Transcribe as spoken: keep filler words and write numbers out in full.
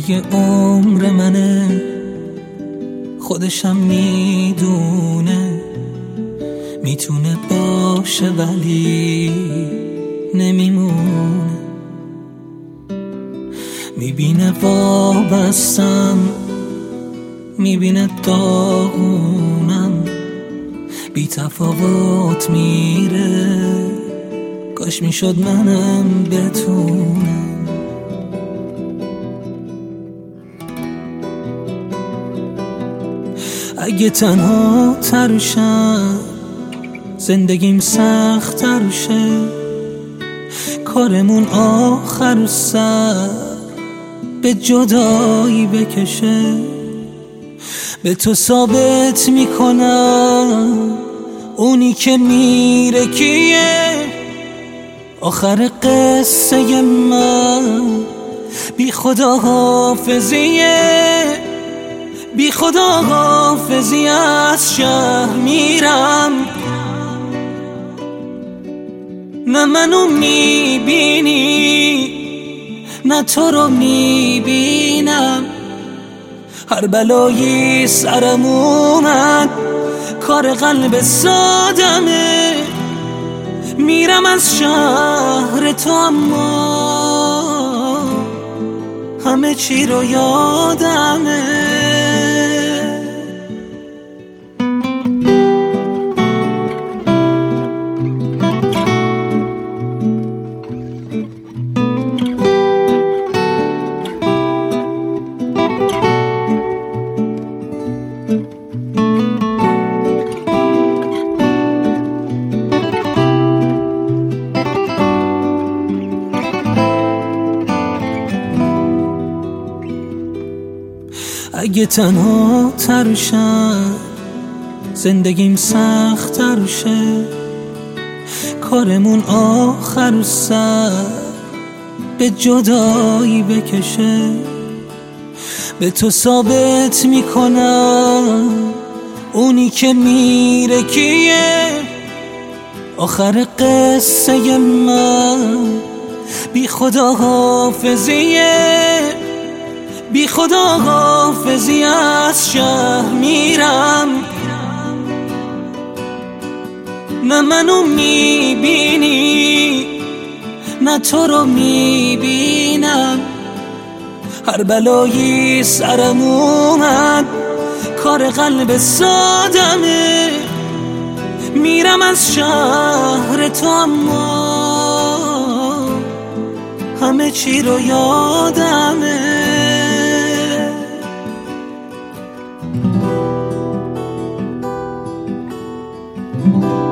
دیگه عمر منه، خودشم میدونه میتونه باشه ولی نمیمونه. میبینه وابستم، میبینه داغونم، بی تفاوت میره، کاش میشد منم بتونم. اگه تنها ترشم زندگیم سخت ترشه، کارمون آخر سر به جدایی بکشه. به تو ثابت میکنم اونی که میره کیه، آخر قصه من بی خدا حافظیه. بی خدا حافظی از شهر میرم، نه منو میبینی نه تو رو میبینم. هر بلایی سرم اومد کار قلب سادمه، میرم از شهر تو اما همه چی رو یادمه. اگه تنها ترشم زندگیم سخت ترشه، کارمون آخر سر به جدایی بکشه. به تو ثابت میکنم اونی که میره کیه، آخر قصه من بی خدا حافظیه. بی خدا حافظی از شهر میرم، نه منو میبینی نه تو رو میبینم. هر بلایی سرم اومد کار قلب سادمه، میرم از شهر تو اما همه چی رو یادمه. Thank you.